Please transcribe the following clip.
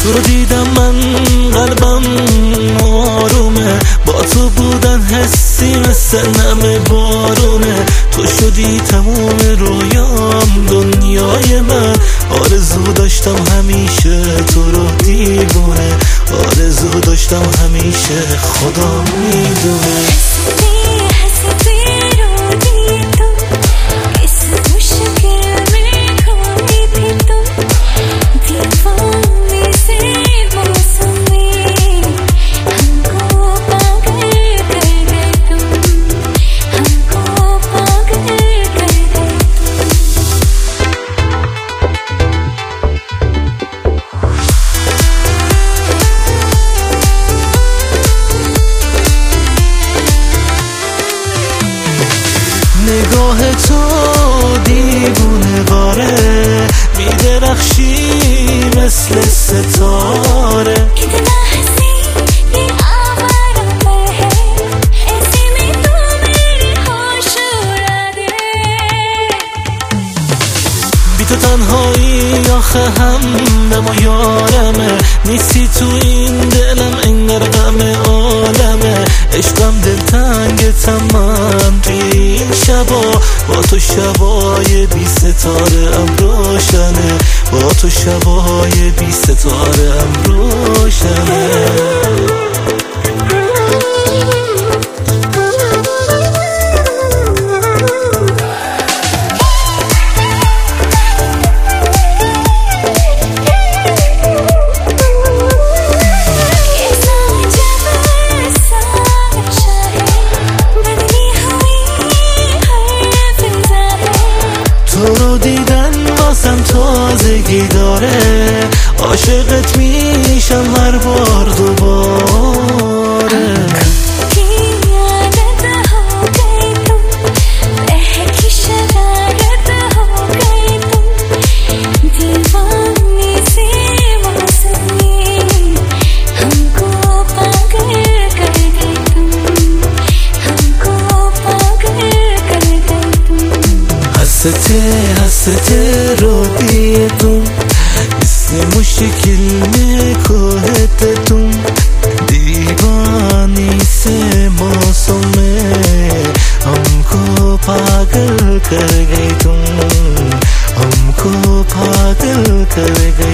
تو رو دیدم من قلبم آرومه، با تو بودن حسی مثل نم بارونه. تو شدی تموم رویام دنیای من، آرزو داشتم همیشه تو رو دیوونه، آرزو داشتم همیشه خدا میدونه. نگاه تو دیوونه واره، میدرخشی مثل ستاره. بی تو تنهایی آخه هم ما یارمه، نیستی تو این دلم انگار غم عالمه. عشقم دلتنگ تمام توی این شبا، با تو شبای بی ستاره ام روشنه، با تو شبای بی ستاره ام روشنه. تو رو دیدن واسم تازگی داره، عاشقت میشم هر بار دوباره. हंसते रोती है तुम, इससे मुश्किल में खोते तुम, दीवानी से मौसम में हमको पागल कर गई तुम, हमको पागल कर गई।